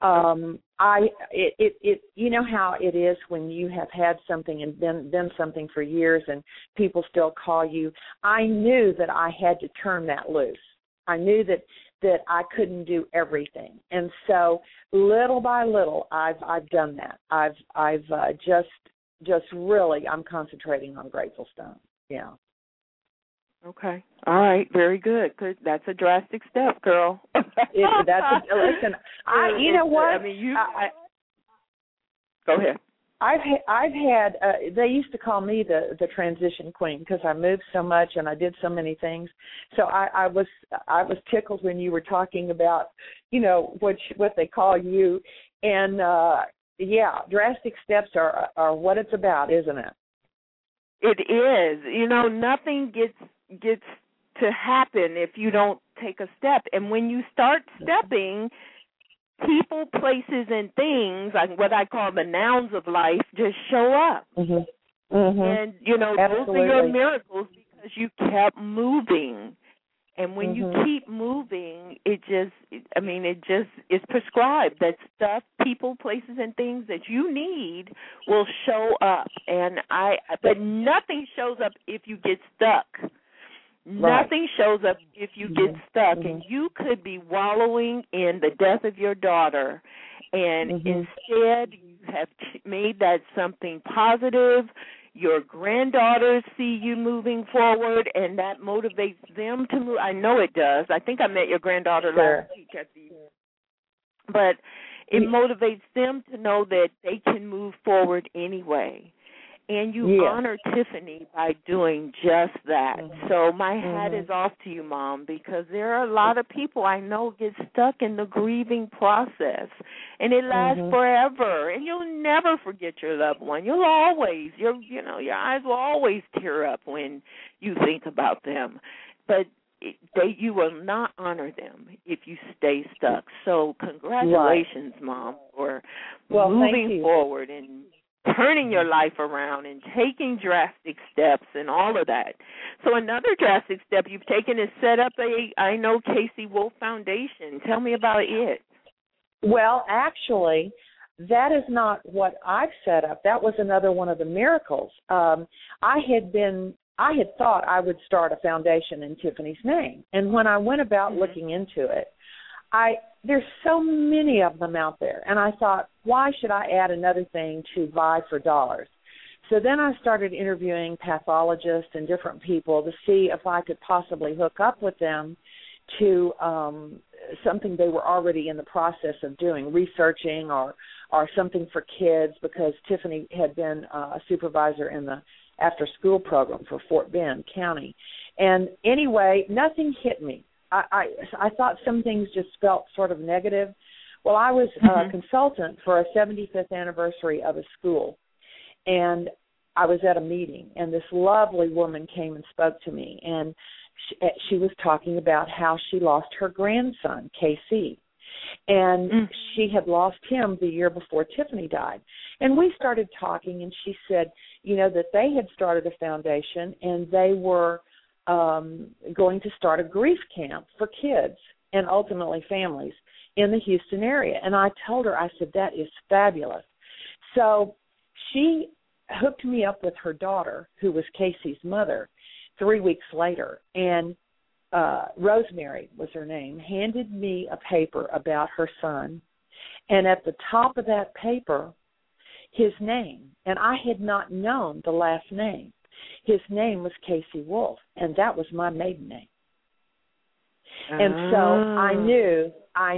you know how it is when you have had something and done something for years and people still call you. I knew that I had to turn that loose. I knew that I couldn't do everything. And so little by little I've done that. I've just really, I'm concentrating on Grateful Stone. Yeah. Okay. All right. Very good. Good. That's a drastic step, girl. Listen, you know what? I mean, go ahead. I've had. They used to call me the transition queen because I moved so much and I did so many things. So I was tickled when you were talking about, what they call you, and drastic steps are what it's about, isn't it? It is. Nothing gets to happen if you don't take a step. And when you start stepping, people, places, and things, like what I call the nouns of life, just show up. Mm-hmm. Mm-hmm. And, Absolutely. those are your miracles because you kept moving. And when you keep moving, I mean, it just is prescribed that stuff, people, places, and things that you need will show up. But nothing shows up if you get stuck. Right. Nothing shows up if you get stuck, and you could be wallowing in the death of your daughter, and instead you have made that something positive. Your granddaughters see you moving forward, and that motivates them to move. I know it does. I think I met your granddaughter last week but it motivates them to know that they can move forward anyway. And you honor Tiffany by doing just that. So my hat is off to you, Mom, because there are a lot of people I know get stuck in the grieving process, and it lasts forever. And you'll never forget your loved one. You'll always, your eyes will always tear up when you think about them. But you will not honor them if you stay stuck. So congratulations, Mom, for moving forward and turning your life around and taking drastic steps and all of that. So another drastic step you've taken is set up I Know Casey Wolf Foundation. Tell me about it. Well, actually, that is not what I've set up. That was another one of the miracles. I had thought I would start a foundation in Tiffany's name. And when I went about looking into it, there's so many of them out there. And I thought, why should I add another thing to vie for dollars? So then I started interviewing pathologists and different people to see if I could possibly hook up with them to something they were already in the process of doing, researching or something for kids, because Tiffany had been a supervisor in the after-school program for Fort Bend County. And anyway, nothing hit me. I thought some things just felt sort of negative. Well, I was a consultant for a 75th anniversary of a school, and I was at a meeting, and this lovely woman came and spoke to me, and she was talking about how she lost her grandson, KC, and she had lost him the year before Tiffany died. And we started talking, and she said, that they had started a foundation, and they were going to start a grief camp for kids and ultimately families in the Houston area. And I told her, I said, that is fabulous. So she hooked me up with her daughter, who was Casey's mother, 3 weeks later. And Rosemary was her name, handed me a paper about her son. And at the top of that paper, his name. And I had not known the last name. His name was Casey Wolf, and that was my maiden name. And so I knew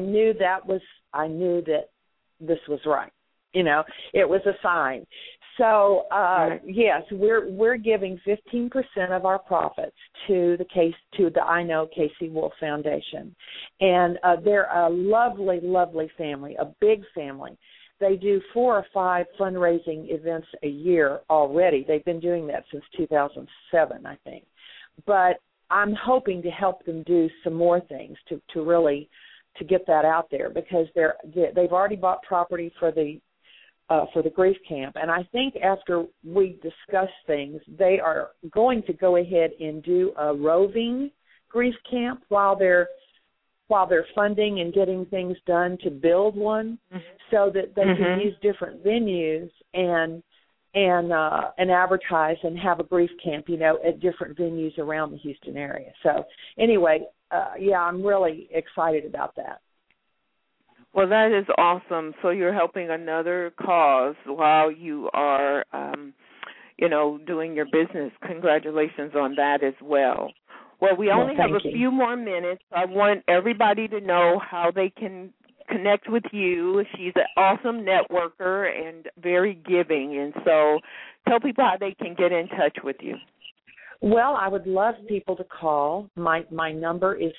that this was right. It was a sign. So yes, we're giving 15% of our profits to the I Know Casey Wolf Foundation, and they're a lovely, lovely family, a big family. They do 4 or 5 fundraising events a year already. They've been doing that since 2007, I think. But I'm hoping to help them do some more things to really get that out there, because they've already bought property for the grief camp. And I think after we discuss things, they are going to go ahead and do a roving grief camp while they're funding and getting things done to build one, so that they can use different venues and advertise and have a grief camp, at different venues around the Houston area. So anyway, I'm really excited about that. Well, that is awesome. So you're helping another cause while you are, doing your business. Congratulations on that as well. Well, we only have a few more minutes. I want everybody to know how they can connect with you. She's an awesome networker and very giving. And so tell people how they can get in touch with you. Well, I would love people to call. My number is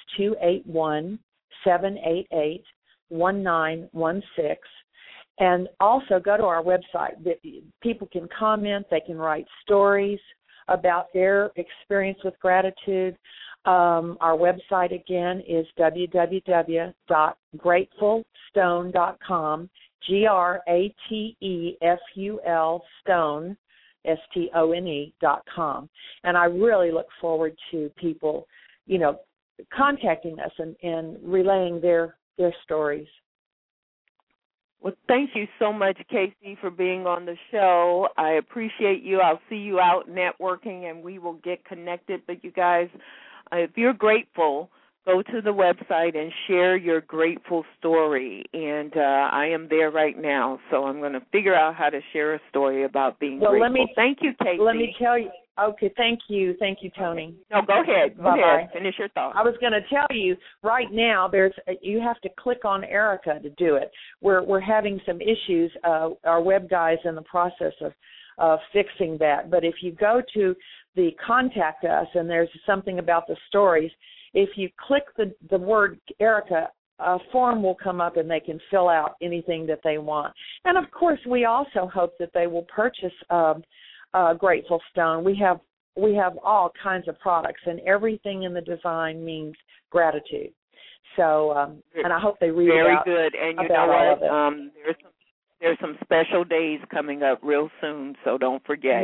281-788-1916. And also go to our website. People can comment. They can write stories about their experience with gratitude. Our website, again, is www.gratefulstone.com, GRATEFUL Stone, STONE.com. And I really look forward to people, contacting us and relaying their their stories. Well, thank you so much, Casey, for being on the show. I appreciate you. I'll see you out networking, and we will get connected. But you guys, if you're grateful, go to the website and share your grateful story. And I am there right now, so I'm going to figure out how to share a story about being grateful. Thank you, Casey. Let me tell you. Okay, thank you, Tony. No, go ahead. Go ahead. Finish your thought. I was going to tell you right now. You have to click on Erica to do it. We're having some issues. Our web guy's in the process of fixing that. But if you go to the contact us and there's something about the stories, if you click the word Erica, a form will come up and they can fill out anything that they want. And of course, we also hope that they will purchase Grateful Stone. We have all kinds of products, and everything in the design means gratitude. So, and I hope they read very about good. And you know what? There's some special days coming up real soon, so don't forget.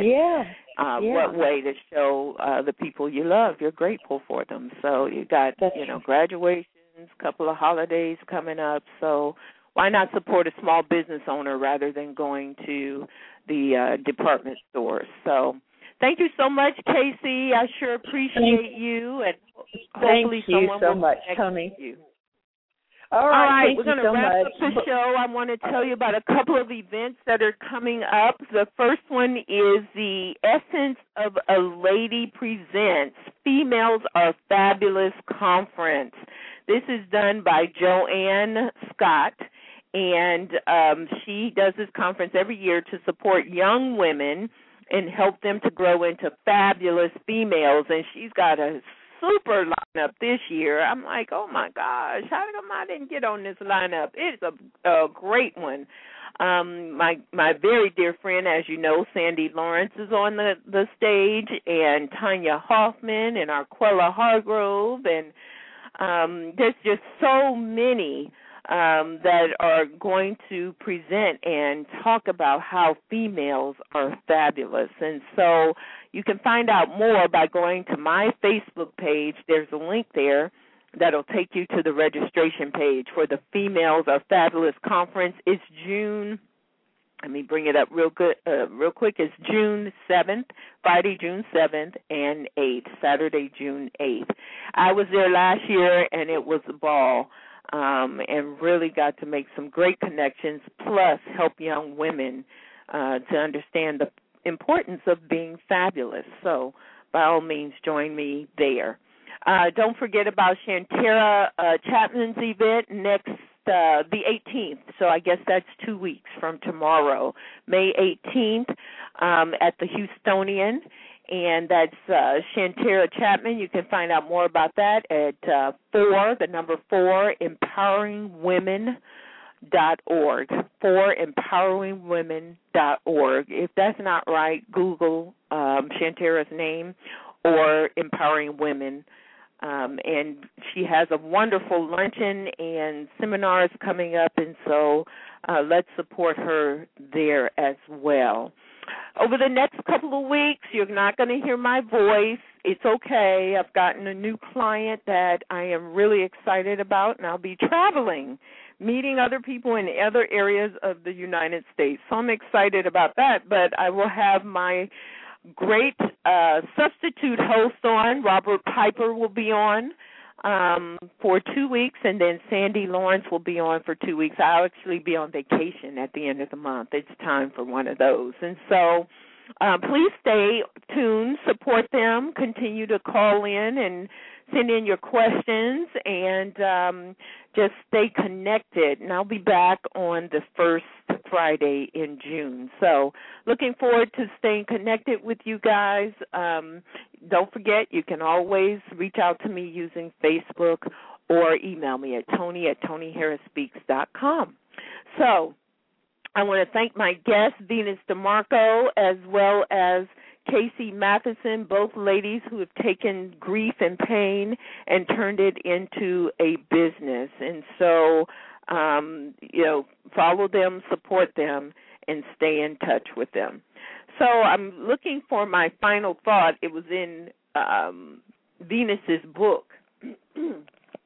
What way to show the people you love you're grateful for them. So you got graduations, couple of holidays coming up. So why not support a small business owner rather than going to the department stores? So thank you so much, Casey. I sure appreciate you, and hopefully someone will connect with you. All right, we're going to wrap up the show. I want to tell you about a couple of events that are coming up. The first one is the Essence of a Lady Presents Females Are Fabulous Conference. This is done by Joanne Scott, and she does this conference every year to support young women and help them to grow into fabulous females. And she's got a super lineup this year. I'm like, oh my gosh, how come I didn't get on this lineup? It's a great one. My very dear friend, as you know, Sandy Lawrence is on the stage, and Tanya Hoffman and Arquella Hargrove, and there's just so many that are going to present and talk about how females are fabulous. And so you can find out more by going to my Facebook page. There's a link there that'll take you to the registration page for the Females Are Fabulous Conference. It's June, let me bring it up real quick. It's June 7th, Friday, June 7th, and 8th, Saturday, June 8th. I was there last year, and it was a ball. And really got to make some great connections, plus help young women to understand the importance of being fabulous. So by all means, join me there. Don't forget about Shantara Chapman's event next the 18th. So I guess that's 2 weeks from tomorrow, May 18th, at the Houstonian. And that's Shantara Chapman. You can find out more about that at 4, empoweringwomen.org, 4empoweringwomen.org. If that's not right, Google Shantara's name or Empowering Women. And she has a wonderful luncheon and seminars coming up, and so let's support her there as well. Over the next couple of weeks, you're not going to hear my voice. It's okay. I've gotten a new client that I am really excited about, and I'll be traveling, meeting other people in other areas of the United States. So I'm excited about that, but I will have my great substitute host on. Robert Piper will be on for 2 weeks, and then Sandy Lawrence will be on for 2 weeks. I'll actually be on vacation at the end of the month. It's time for one of those. And so please stay tuned, support them, continue to call in and send in your questions, and just stay connected. And I'll be back on the first Friday in June. So looking forward to staying connected with you guys. Don't forget, you can always reach out to me using Facebook or email me at tony@tonyharrisspeaks.com. So I want to thank my guest, Venus DeMarco, as well as Casey Matheson, both ladies who have taken grief and pain and turned it into a business. And so, follow them, support them, and stay in touch with them. So I'm looking for my final thought. It was in Venus's book. She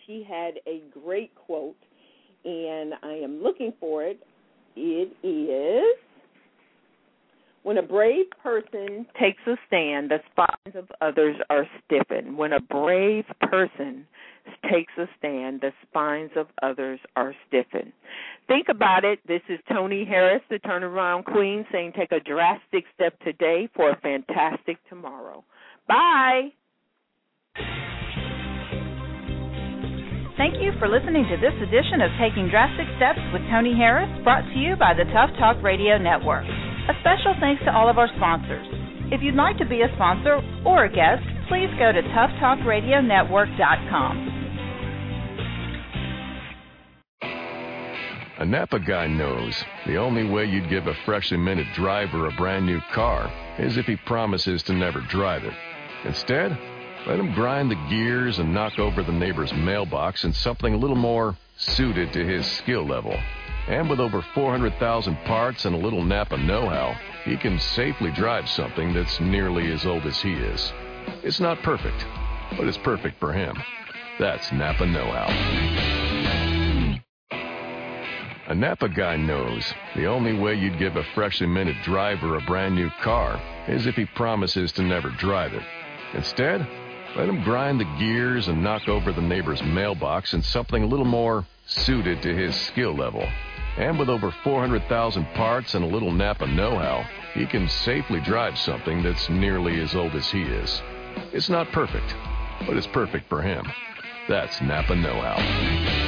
she had a great quote, and I am looking for it. It is, when a brave person takes a stand, the spines of others are stiffened. When a brave person takes a stand, the spines of others are stiffened. Think about it. This is Tony Harris, the Turnaround Queen, saying take a drastic step today for a fantastic tomorrow. Bye. Thank you for listening to this edition of Taking Drastic Steps with Tony Harris, brought to you by the Tough Talk Radio Network. A special thanks to all of our sponsors. If you'd like to be a sponsor or a guest, please go to toughtalkradionetwork.com. A Napa guy knows the only way you'd give a freshly minted driver a brand new car is if he promises to never drive it. Instead, let him grind the gears and knock over the neighbor's mailbox in something a little more suited to his skill level. And with over 400,000 parts and a little Napa know-how, he can safely drive something that's nearly as old as he is. It's not perfect, but it's perfect for him. That's Napa know-how. A Napa guy knows the only way you'd give a freshly minted driver a brand new car is if he promises to never drive it. Instead, let him grind the gears and knock over the neighbor's mailbox in something a little more suited to his skill level. And with over 400,000 parts and a little Napa know-how, he can safely drive something that's nearly as old as he is. It's not perfect, but it's perfect for him. That's Napa know-how.